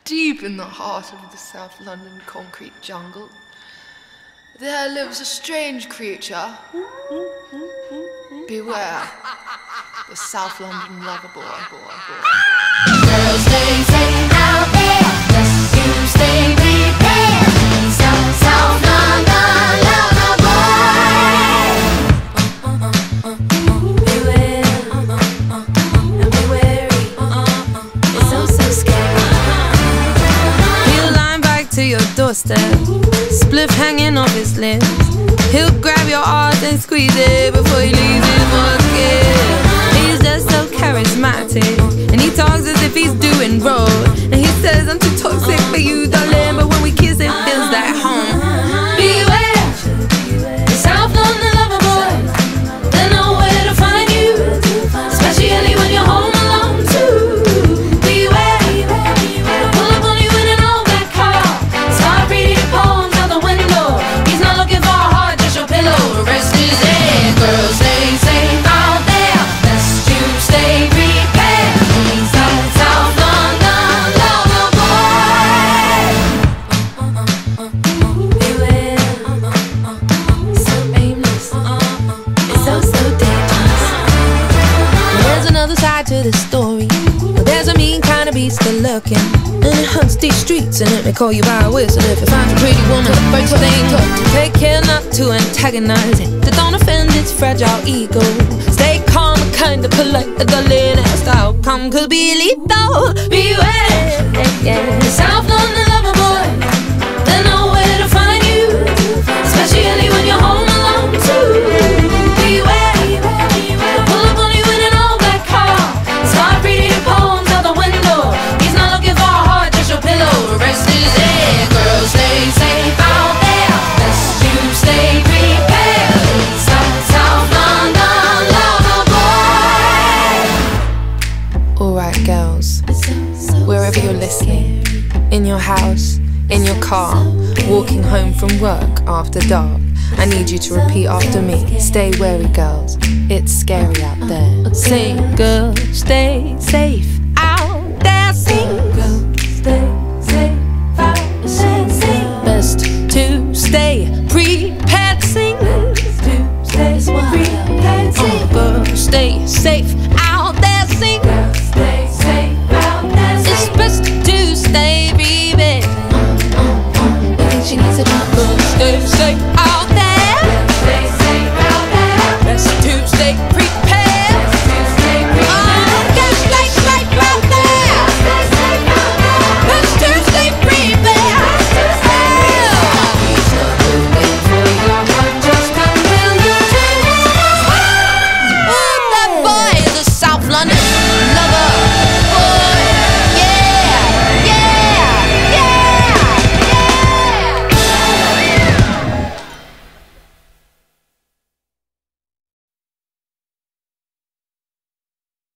Deep in the heart of the South London concrete jungle, there lives a strange creature. Beware, the South London lover boy. Girls, stay safe out there. Just you stay prepared. He's a South London lover boy. Beware, and be wary. It's so scary. He'll line back to your doorstep, spliff hanging off his lips. He'll grab your arse and squeeze it before he leaves his basket. He's just so charismatic, and he talks as if he's doing road. And he says, I'm too toxic for you, darling, but when we kiss it feels like home. Beware, the South London lover boy. They know where to find you, especially when you're home alone too. Beware, pull up on you in an old black car, start reading poems out the window. He's not looking for a heart, just your pillow to rest his head. Girls, stay safe out there. Best you stay prepared. He's a South London lover boy. Beware, so aimless, it's so dangerous. There's another side to this story. There's a mean kind of beast still lurking, and it hunts these streets, and it may call you by a whistle if it finds a pretty woman. The first thing, take care not to antagonize it, that don't offend its fragile ego. Stay calm and kind of polite, the darling, as the outcome could be lethal. Beware, the South London lover boy. They know where to find you, especially when you're home alone too. Beware, pull up on you in an old black car, start reading poems out the window. He's not looking for a heart, just your pillow to rest his head. Girls, stay safe out there. Best you stay prepared. He's a South London lover boy. Alright, girls, wherever you're listening, in your house, in your car, walking home from work after dark, I need you to repeat after me. Stay wary, girls, it's scary out there. Say, girls, stay safe out there. Say